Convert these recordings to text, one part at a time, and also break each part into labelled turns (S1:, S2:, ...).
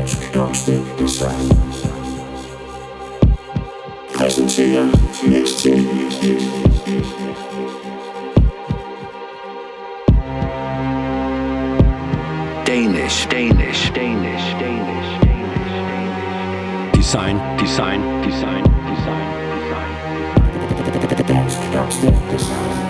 S1: Dansk Dubstep Design præsenterer mixtape Danish Design Dansk Dubstep Design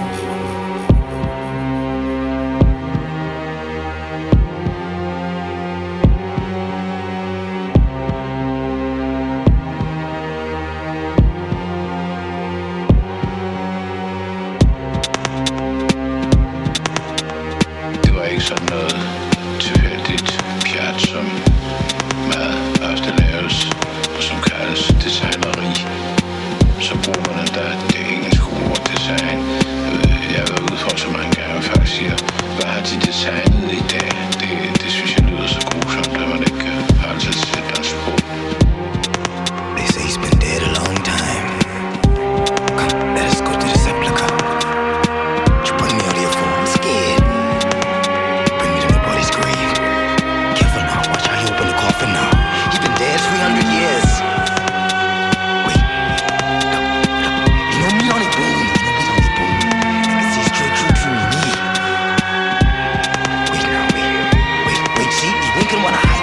S2: sådan noget tilfældigt pjat, som meget ofte laves, og som kaldes designeri. Så bruger man endda det engelske ord design. Jeg har været ude for så mange gange og faktisk siger, hvad har de designet i dag? Det synes jeg lyder så grusomt, at man ikke har altid sætte deres på.
S3: They say he's been dead a long time. Come, let us go to the sepulcher. You put me out here for I'm scared. Now. He's been dead 300 years. Wait, look. You know meat on his bone. I can see straight through me. Wait now, wait. See, he's winking when I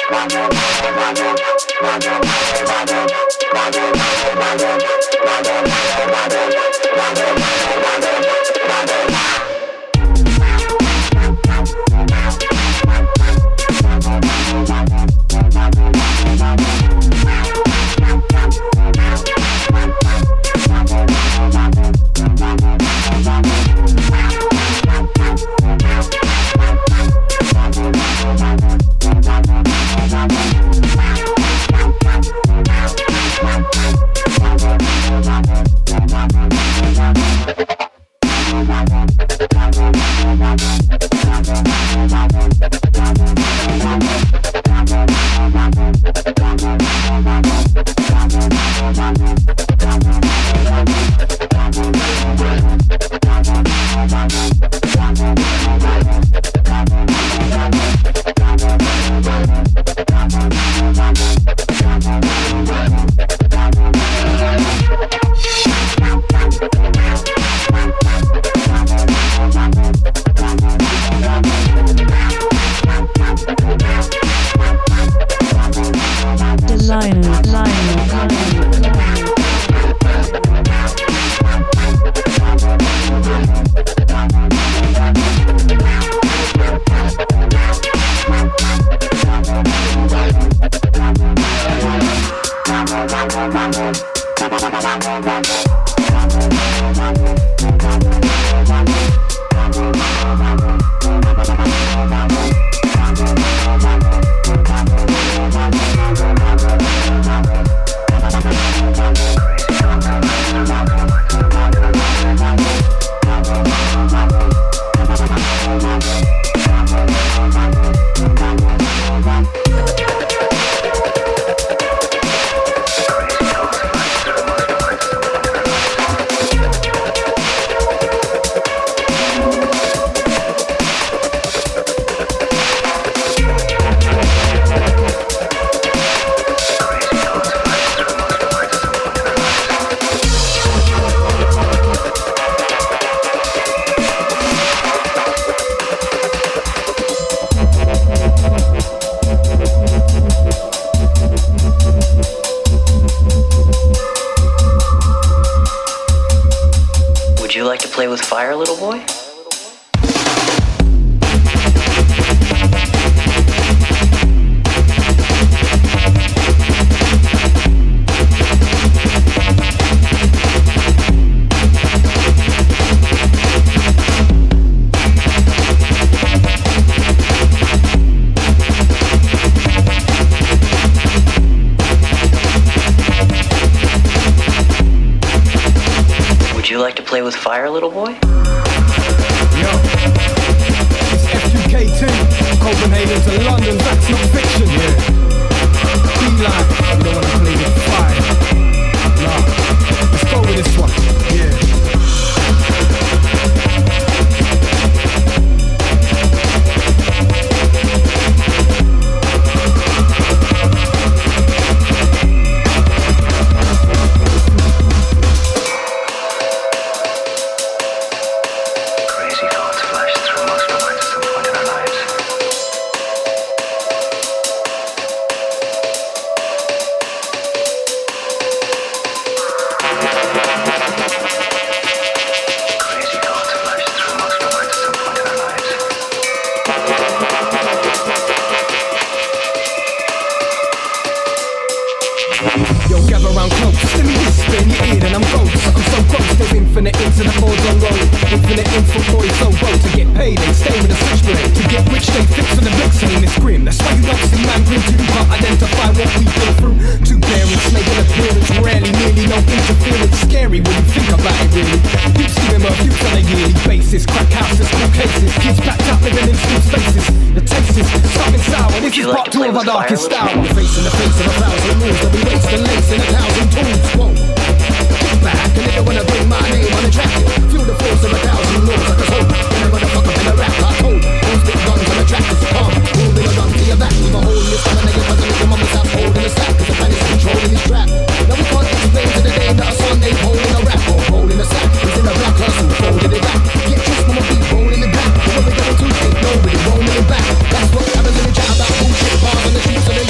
S4: Nobody roaming back. That's what happens when you chat about bullshit bars on the streets of the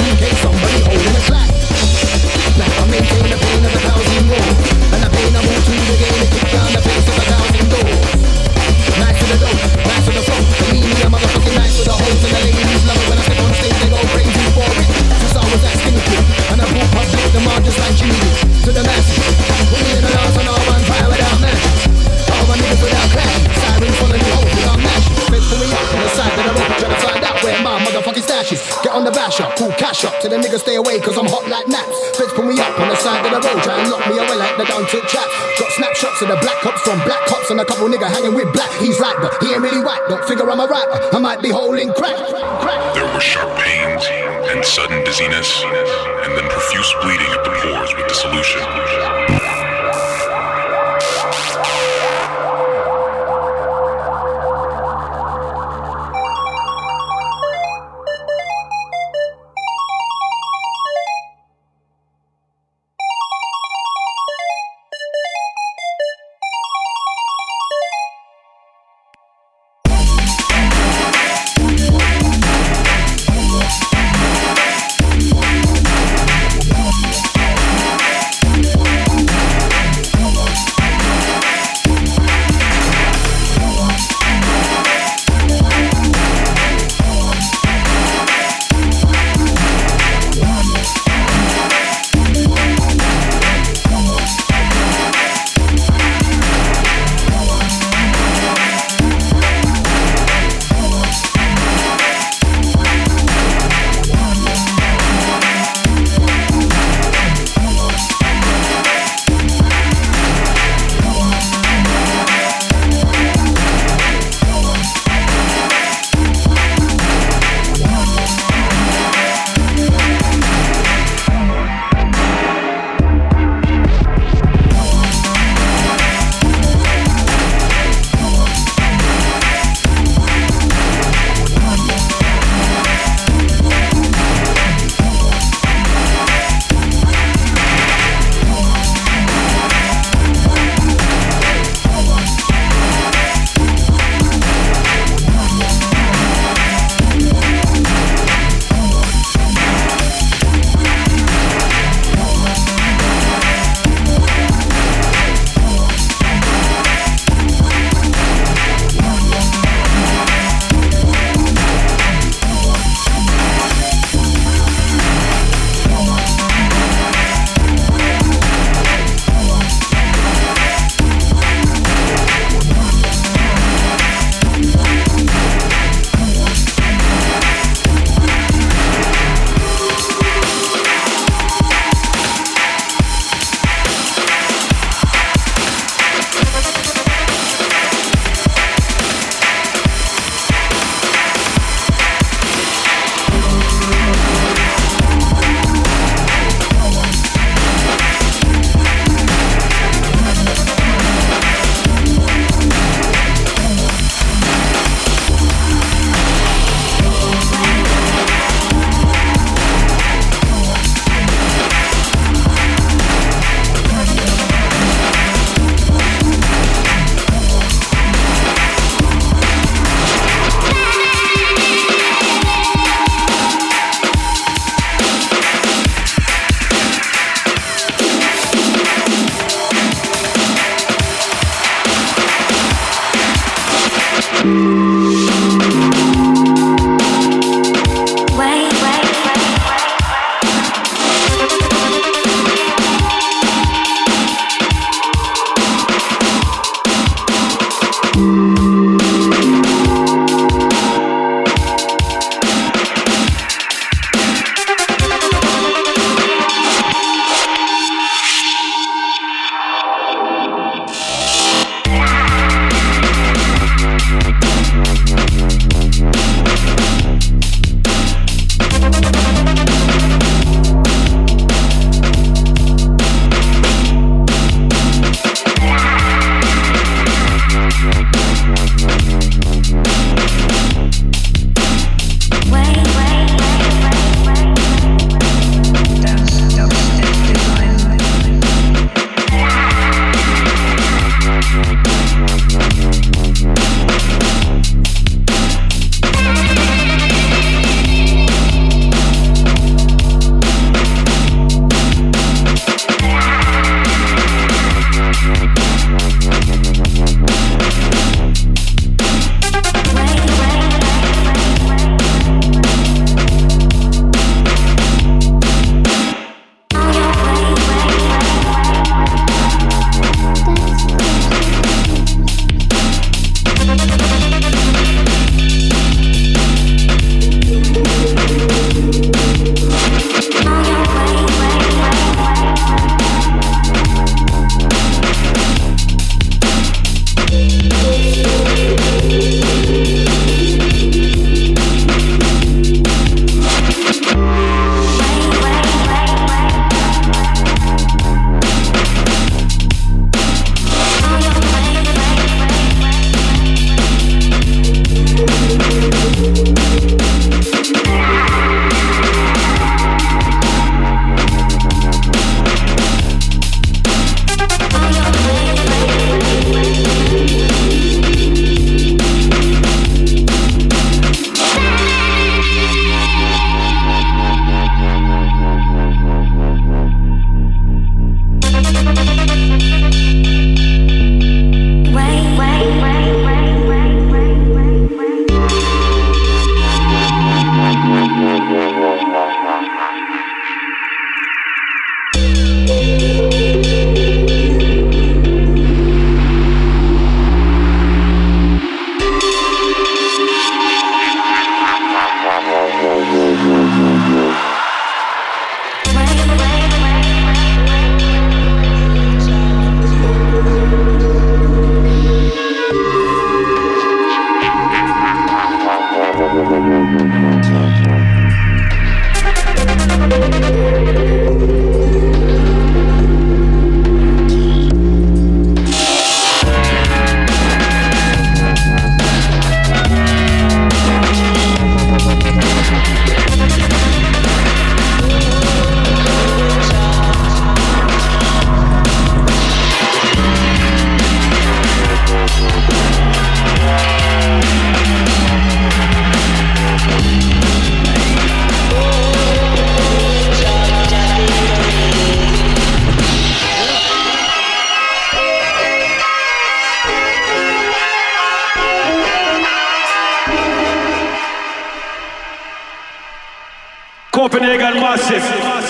S4: bash up, cool cash up. To the niggas stay away cause I'm hot like naps. Feds pull me up on the side of the road, try and lock me away like the down tilt chaps. Got snapshots of the black cops from black cops and a couple nigga hanging with black. He's right but he ain't really white, don't figure I'm a rapper. I might be holding crack.
S5: There were sharp pains and sudden dizziness, and then profuse bleeding at the pores with dissolution.
S6: Copenhagen Massive.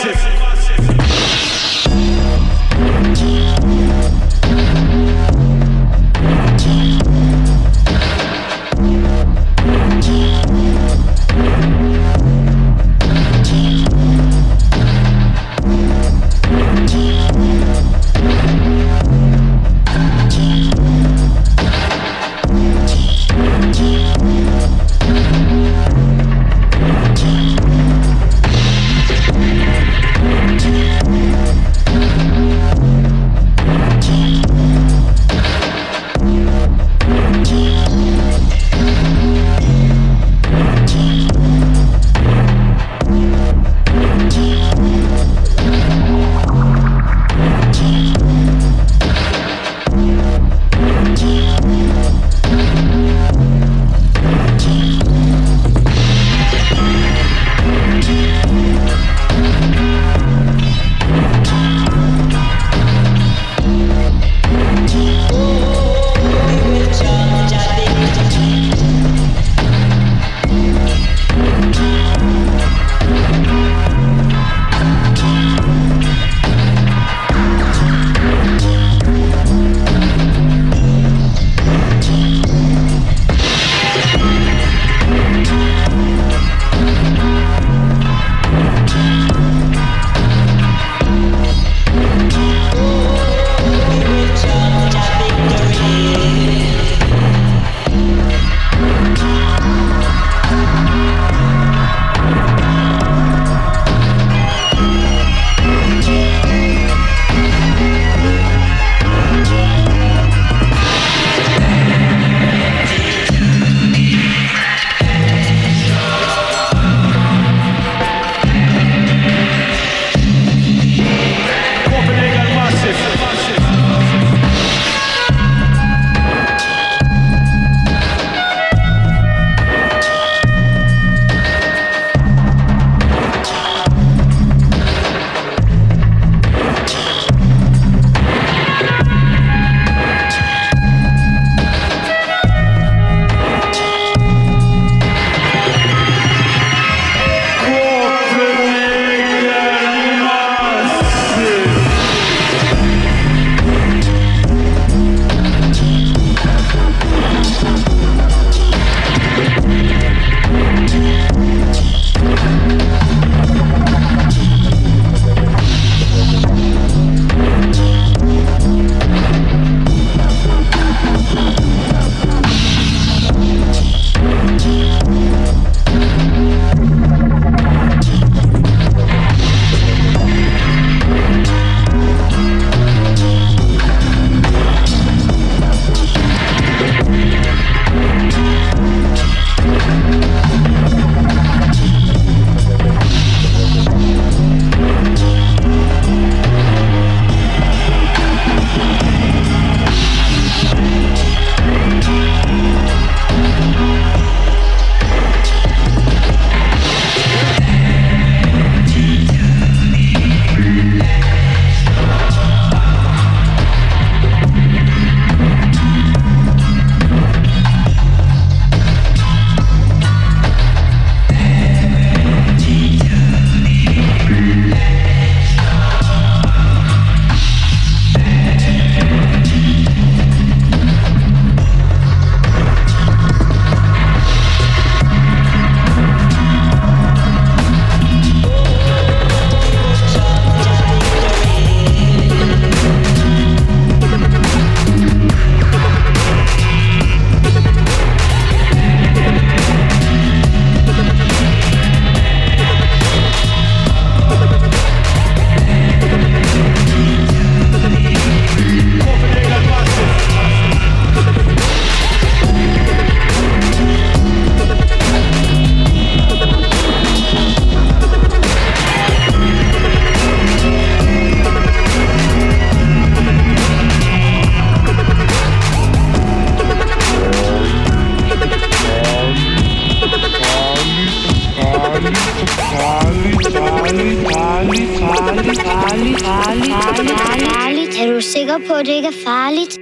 S7: Farligt. Er du sikker på, at det ikke er farligt?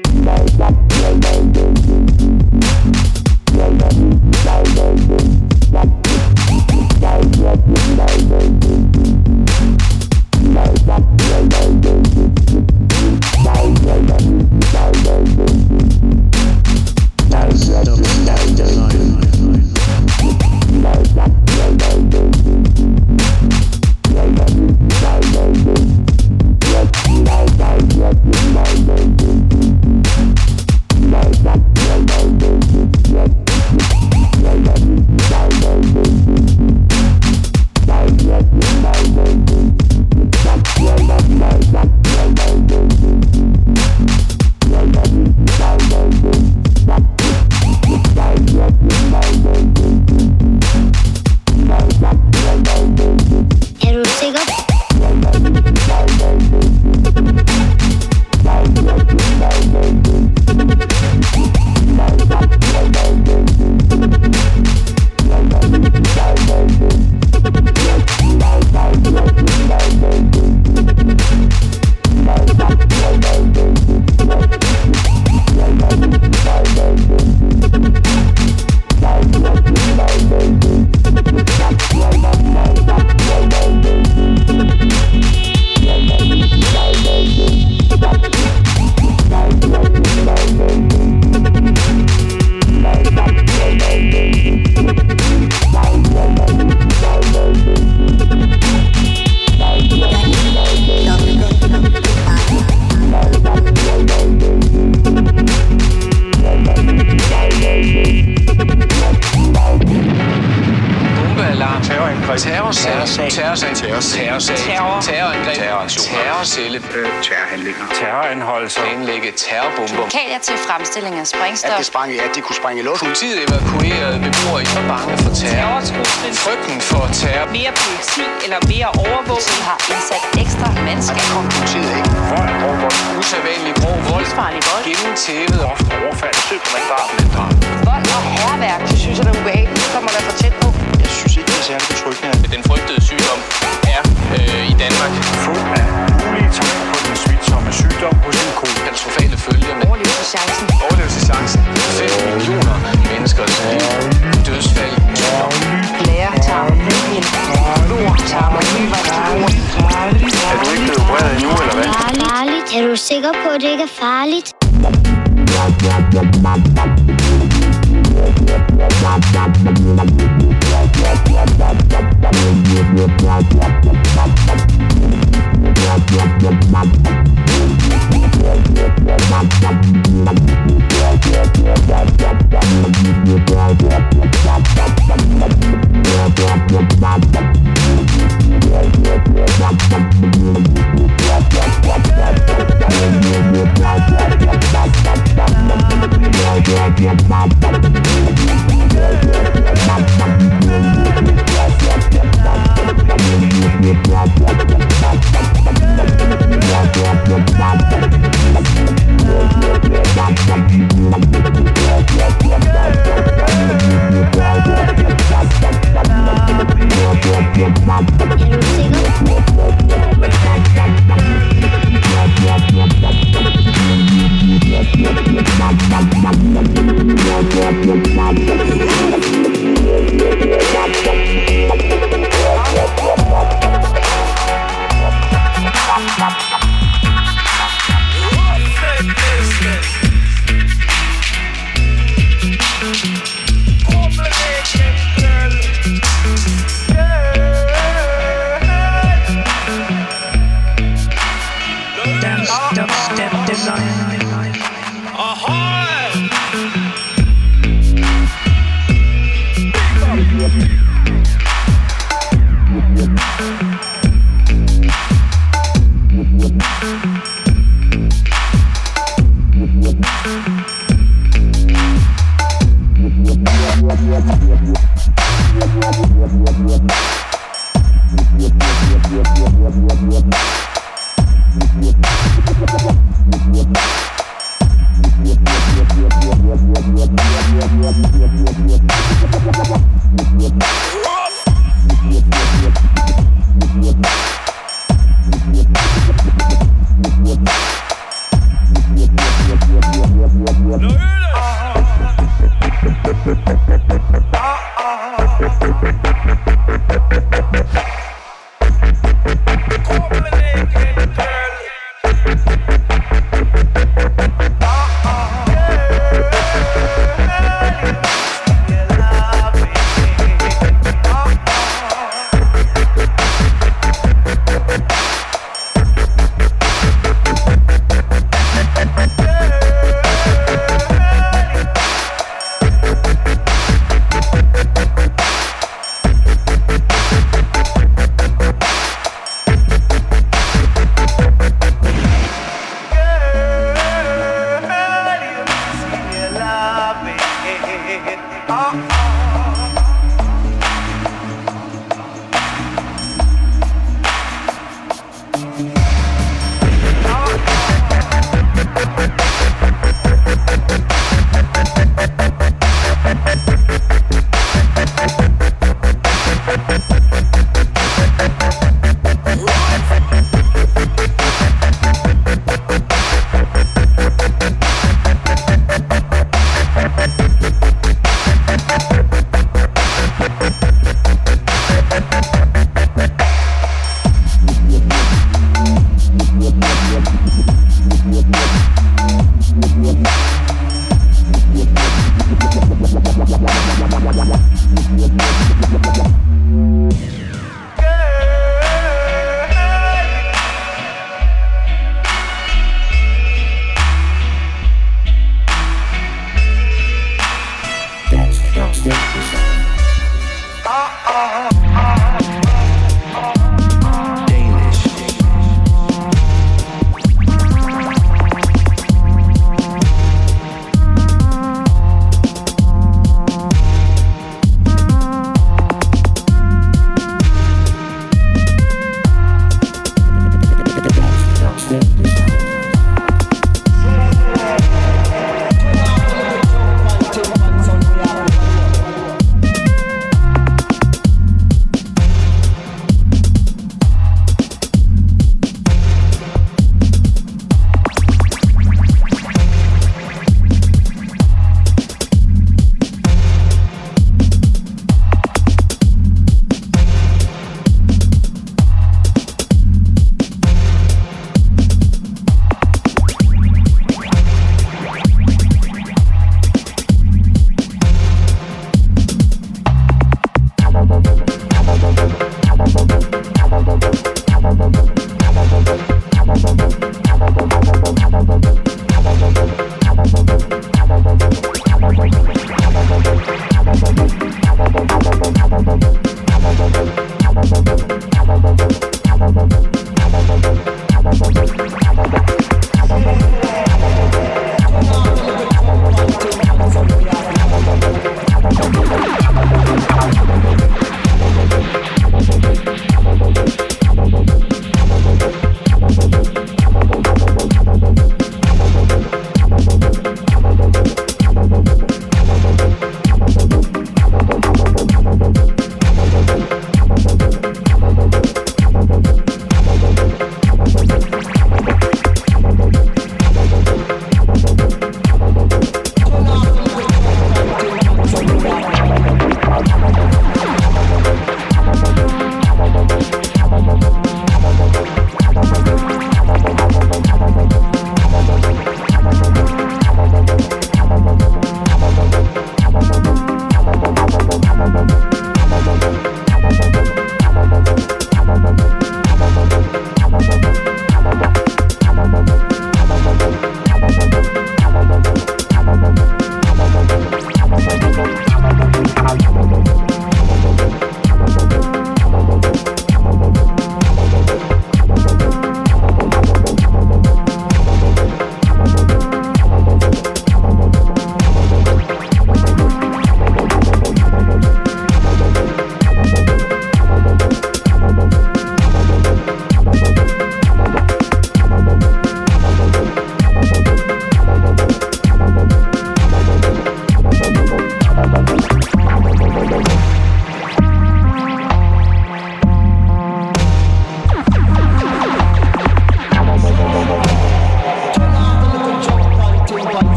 S2: foretage en terrorangreb, terrorcelle, terrorhandlinger, terroranholdelser, planlægge terrorbomber,
S6: kemikalier til fremstilling af sprængstof.
S3: De kunne sprænge i luft.
S2: Politiet evakuerede beboere i bange for terror. Frygten for terror.
S6: Mere politi eller mere overvågning har indsat ekstra mandskab.
S3: Der kom politiet ikke.
S2: Usædvanlig grov vold.
S6: Livsfarlig vold.
S2: Gennemtævet. Ofte overfald. Drab.
S6: Vold og hærværk. Det synes jeg, det er ubehageligt. Det kommer der for tæt på.
S3: Jeg synes ikke, det er særlig betryggende.
S2: Den frygtede sygdom er i Danmark fuld af mulige tegn på den smitsomme sygdom hos en ko. Katastrofale følger med overlevelseschancen. 5 millioner menneskers liv. Dødsfald.
S6: Blæretarm. Lortarm.
S2: Er du ikke blevet opereret endnu, eller hvad?
S7: Farligt. Er du sikker på, at det ikke er farligt?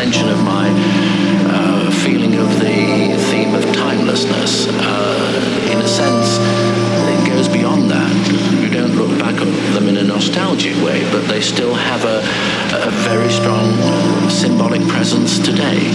S8: extension of my feeling of the theme of timelessness. In a sense, it goes beyond that. You don't look back at them in a nostalgic way, but they still have a very strong symbolic presence today.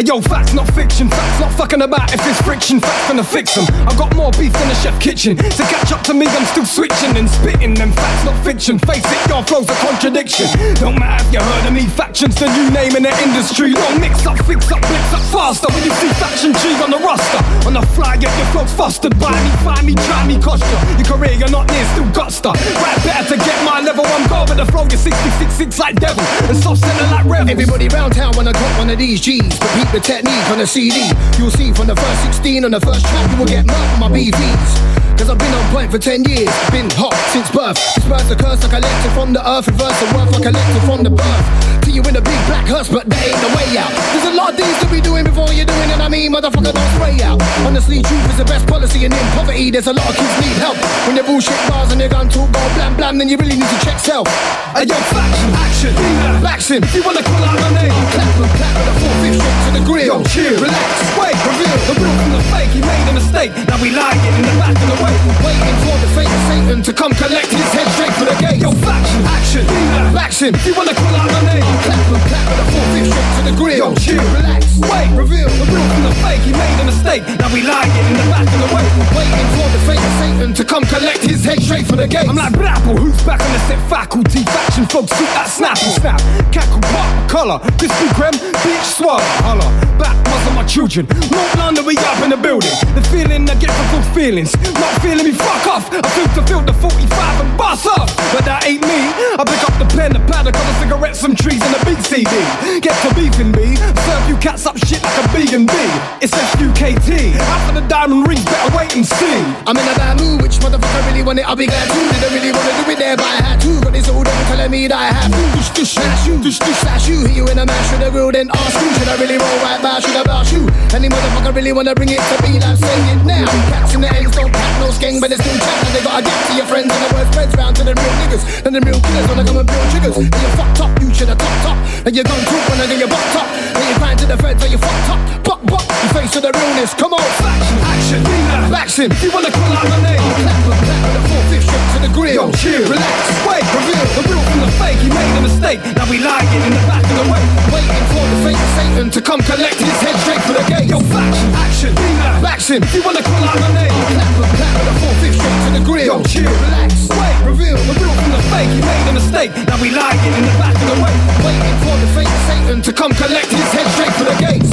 S9: Yo, facts not fiction, facts not fucking about if it's friction, facts gonna fix them. I got more beef than a chef kitchen. To catch up to me, I'm still switching and spitting them facts not fiction. Face it, your flow's a contradiction. Don't matter if you heard of me, factions the new name in the industry. Long mix up, fix up, blitz up faster. When you see faction G on the roster, on the fly, get your flow's fostered by me. Find me, try me, cost you. Your career, you're not near, still got stuff. Right, better to get my level, I'm go with the flow. You're 66 like devil and soft center like rebels.
S4: Everybody round town wanna got one of these G's. Repeat the technique on a CD. You'll see from the first 16 on the first track, you will get murked on my BVs. Cause I've been on point for 10 years, been hot since birth. This bird's a curse I collected from the earth, reverse the worth I collected from the birth. Till you in a big black hearse, but that ain't the way out. There's a lot of things to be doing before you're doing it, I mean, motherfucker, don't spray out. Honestly, truth is the best policy, and in poverty, there's a lot of kids need help. When you bullshit bars and they're gun talk, go blam blam, then you really need to check self.
S9: Yo, faction, action,
S4: Baxim,
S9: you wanna call out my name?
S4: Clap with a 4/5 straight to the grill.
S9: Yo, chill,
S4: relax,
S9: wait, reveal the real from the fake. He made a mistake, now we lie it in the back of the way.
S4: Waiting for the fake Satan to come collect his head straight for the gate.
S9: Yo, faction, action,
S4: Baxim,
S9: you wanna call out my name?
S4: Clap with a 4/5 straight to the grill.
S9: Yo, chill,
S4: relax,
S9: wait, reveal the real from the fake. He made a mistake, now we lie it in the back of the way.
S4: Waiting for the fake Satan to come collect his head straight for the gate.
S9: I'm like Brapple, who's back on the set faculty? Faction folks suit that snapple snap. Cackle, pop, collar, crispy creme, beach swallow, holla. Back muscle my children. North London, we up in the building. The feeling I get from full feelings. Not feeling me, fuck off. I feel the 45 and bust off. But that ain't me. I pick up the pen, the pad, a couple cigarettes, some trees, and a big CD. Get to beefing me. Serve you cats up shit like a B&B. It's FUKT. After the diamond rings, better wait and see.
S4: I'm in a bad mood, which motherfucker really want it, I'll be glad too. Didn't really wanna do it there, but I had to. Got this old devil telling me that I have to. Dush, slash you, slash you. Hit you in a mash with a grill, then ask you. Should I really roll right by, should I blast you? Any motherfucker really wanna bring it to me, like say it now. Cats in the ends don't pack no skeng, but they still chat. And they gotta get to your friends and the worst friends round to the real niggas. And the real killers wanna come and build triggers. And you fucked up, you should have top. And you gon' talk when I get your butt top. And you grind to the feds, and you fucked up. Buck, you face to the realness, come on.
S9: Faction, action,
S4: Baxim,
S9: you wanna call out my name?
S4: Clap with a 4/5 straight to the grill.
S9: Yo, chill,
S4: relax,
S9: wait, reveal the real from the fake. He made a mistake, now we lie it in the back of the way.
S4: Waiting for the fake Satan to come collect his head straight for the gate.
S9: Yo, faction, action,
S4: Baxim,
S9: you wanna call out my name?
S4: Clap with a 4/5 straight to the grill.
S9: Yo, chill,
S4: relax,
S9: wait, reveal the real from the fake. He made a mistake, now we lie it in the back of the way.
S4: Waiting for the fake Satan to come collect his head straight for the gates.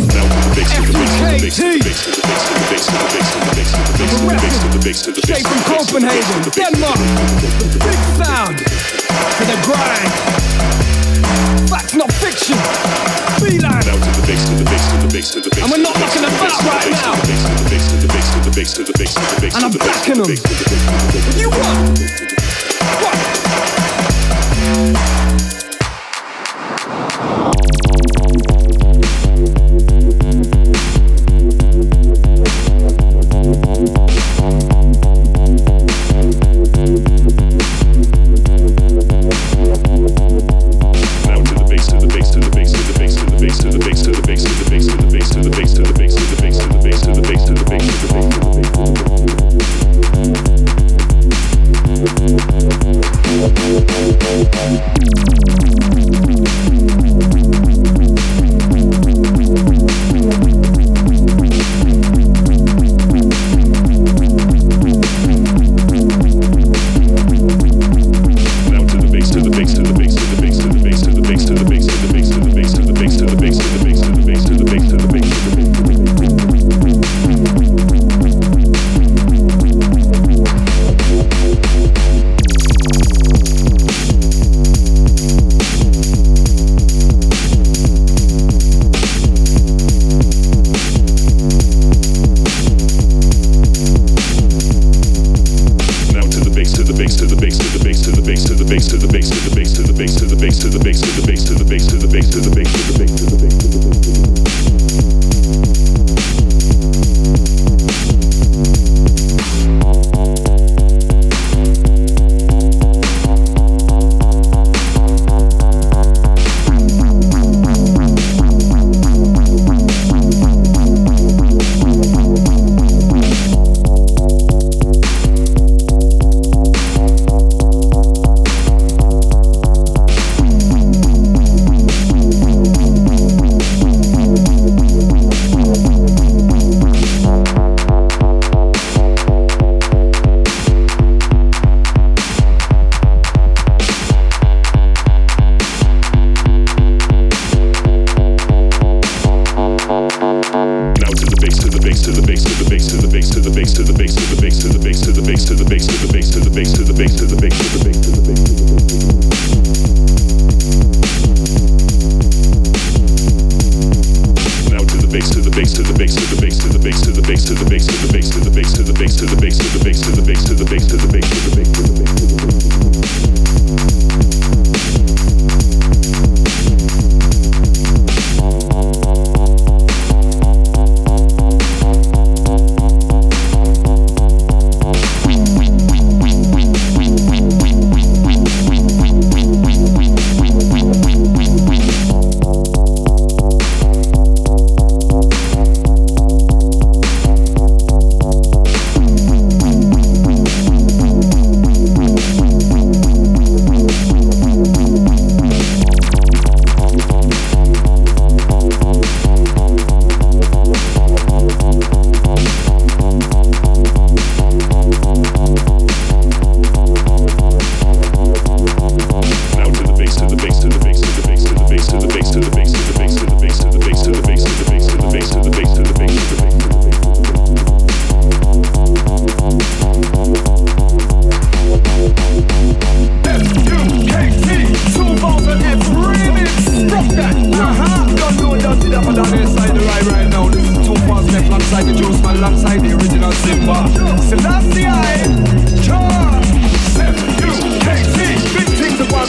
S9: Straight from Copenhagen, Denmark. Big sound to the grind. Facts not fiction. Beeline. And we're not knocking about right now. And I'm backing them. You what?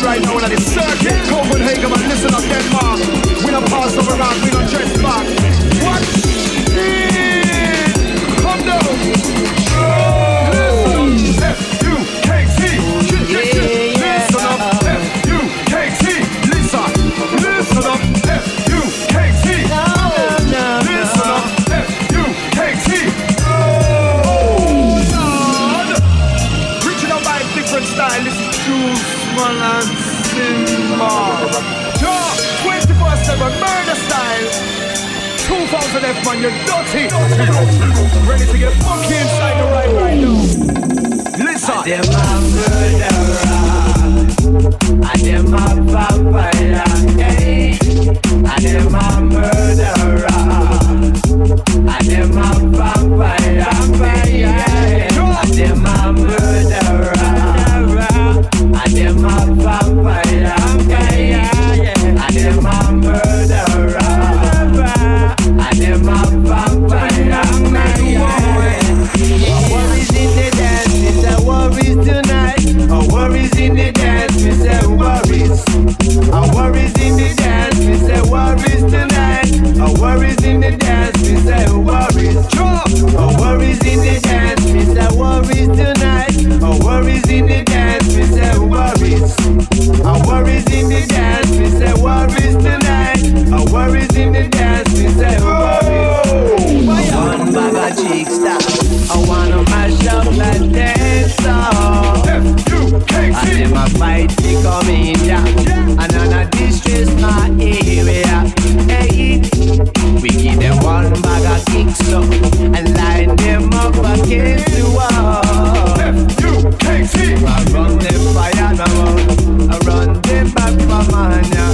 S10: right now in the circuit. Copenhagen, man, listen up, Denmark. We don't pass over around, we don't dress back. What? Come down. F-U-K-T. Listen up, F-U-K-T. Listen up, F-U-K-T. Listen up, F-U-K-T. Reaching out by a different style. This is Juice, man, and Simba. 24/7 murder style. 2000 F, man, you're dirty. Ready to get funky inside the right now. Listen. I am a murderer. I am a vampire. Hey. I am a murderer. I am a vampire. I am a murderer. I am a vampire. I am a murderer. I am a vampire. Worries in the dance, Mr. Worries tonight. Worries in the dance, Mr. Worries. Worries in the dance, Mr. Worries tonight. Worries in the dance, Mr. Worries. Worries in the dance, Mr. Worries tonight. Worries in the dance, Mr. Worries. Worries in the dance, Mr. Worries tonight. Worries in the dance, Mr. Worries. One bag of cheeks stop. I wanna mash up that dance song. F-U-K-T. And then my fight they come in, yeah. And on a distress my area. Hey, we give them one bag of kicks up and line them up against the wall. F-U-K-T. I run them fire now. I run them back for man, yeah.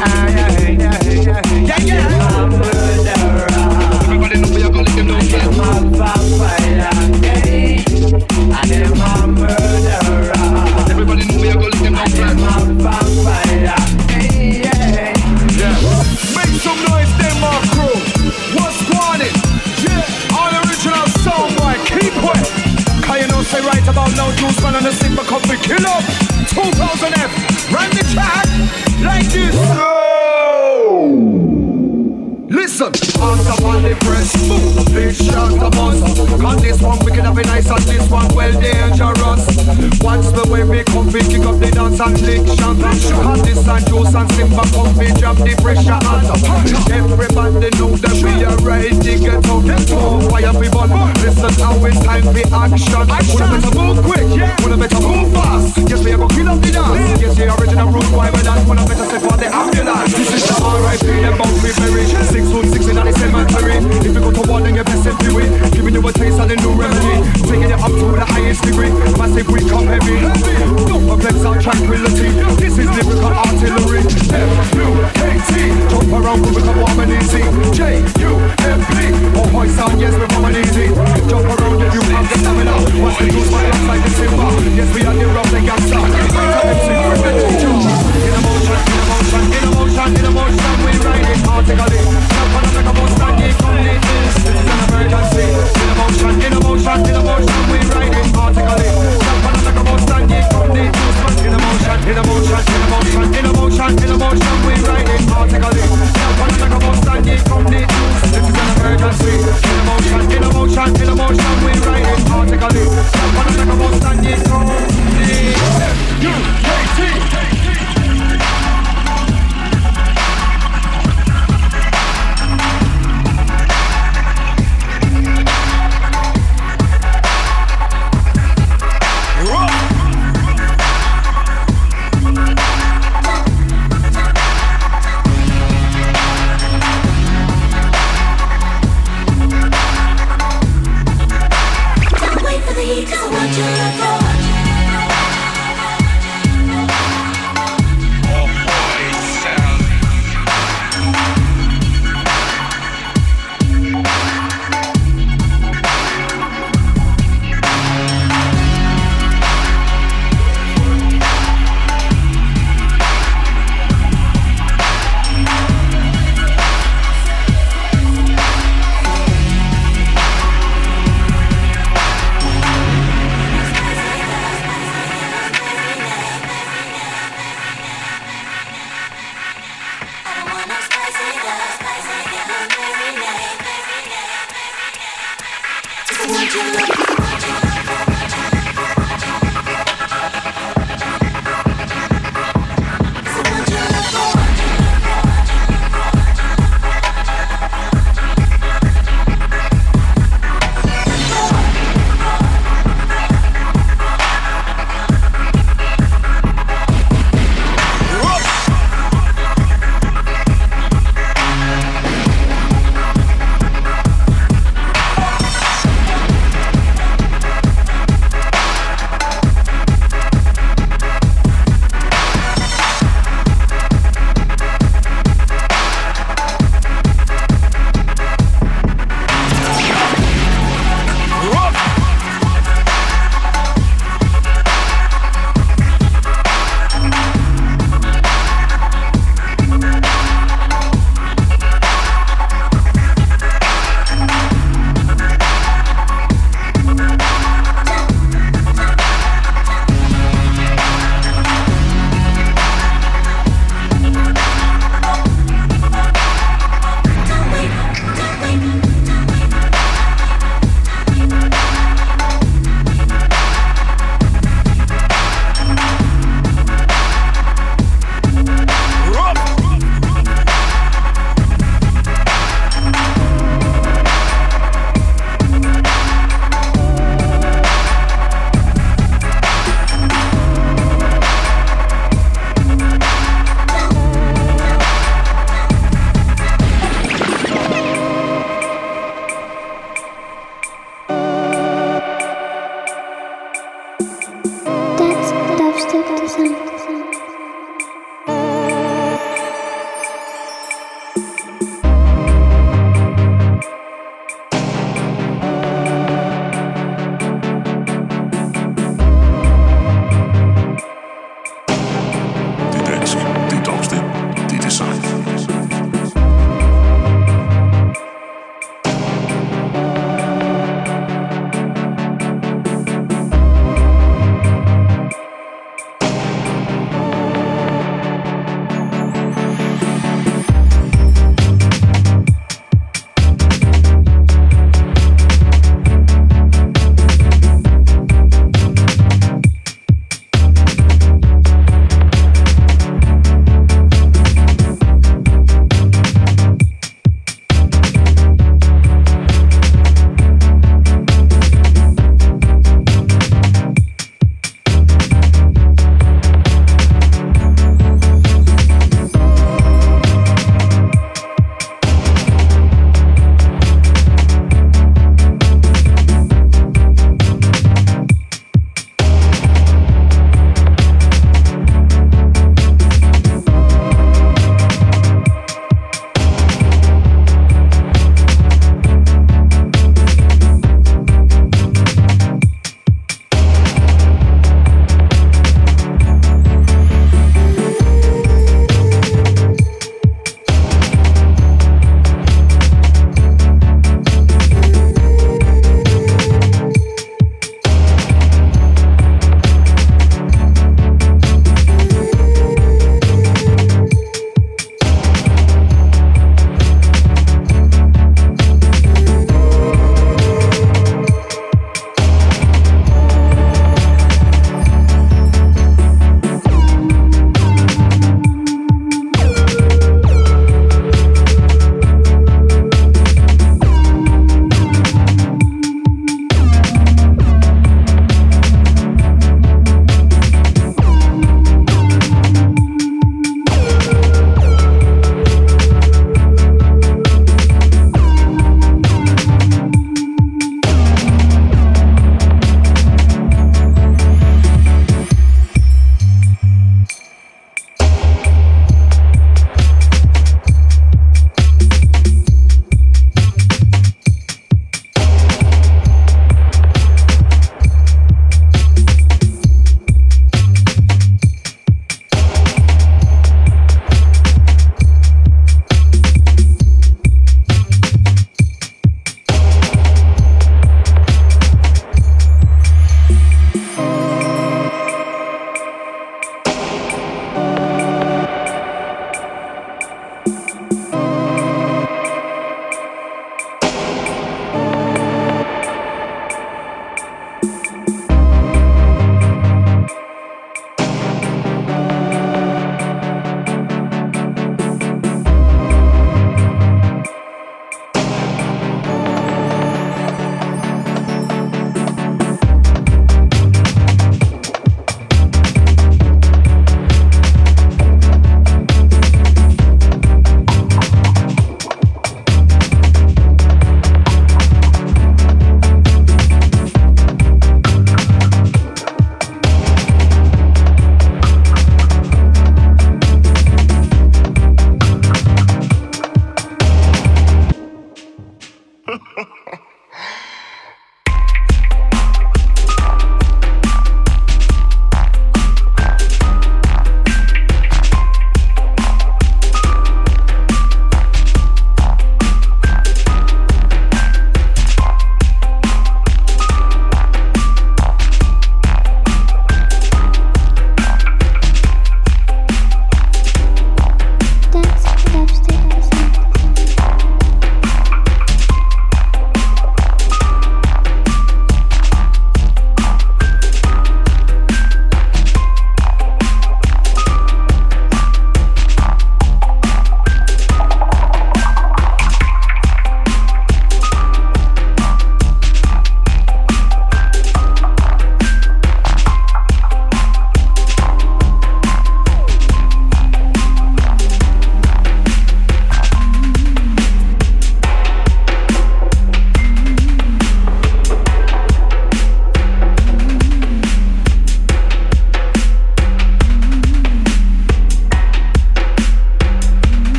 S10: I'm a murderer. Everybody know me, I go let them know. I'm a vampire. I am a murderer. Everybody know me, I go let them know. I am a vampire. Yeah. Make some noise, Denmark crew. What's going on? Yeah. All original sound boy, keep wet. Can you know say right about now, Juice Man and the Sigma Company kill up 2000 F. Run the track like this. Listen, hands up on the press, big shot the bus. Cause this one we can have a nice and this one well dangerous. Watch the way we come, we kick up the dance and lick shot. Cause this and Juice and Simba come, we drop the pressure hands up. Everybody know that we are ready to get out. Oh, fire people, listen how it's time for action. Wanna better move quick, wanna better move fast. Yes, we are gonna kill up the dance. Yes, the original root boy with that. Wanna better set for the ambulance. This is the R.I.P. about we buried. 6 foot 6 in the cemetery. If you go to war, then you're best if you win. Giving you a taste of the new remedy. Taking it up to the highest degree. Massive, we come heavy. No perplex our tranquility. This is lyrical artillery. F-U-K-T. Jump around, we become warm and easy. J-U-M-P. Oh, boy, sound, yes, we're warm and easy. Jump around if you have the stamina. Watch the juice, my like the Simba. Yes, we are the rough, the gangster.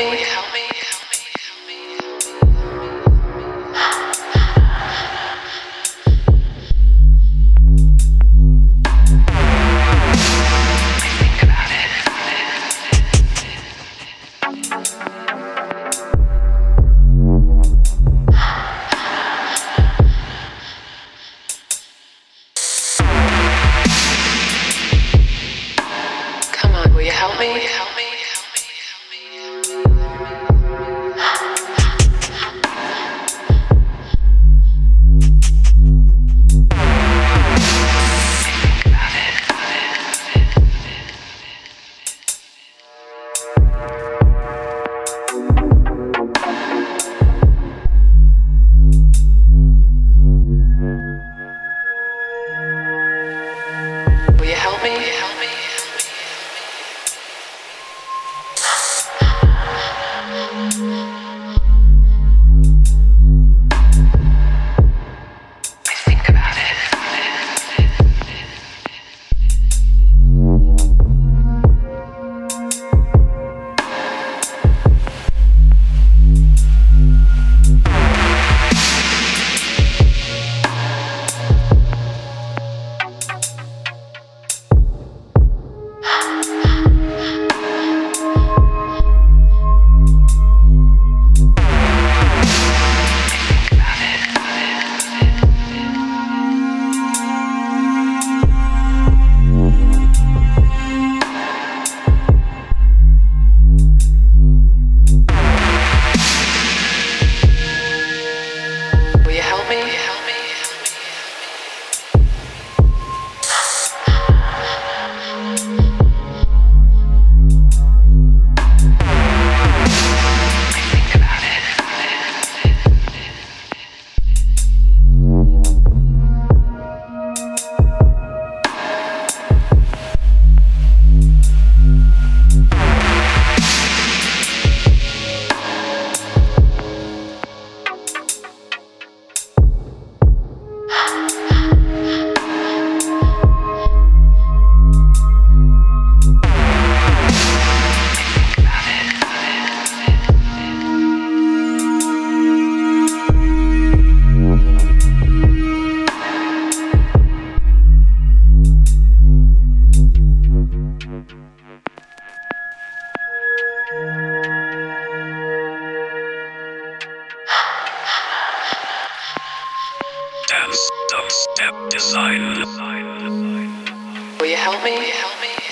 S11: Dance, dubstep design.
S12: Will you help me?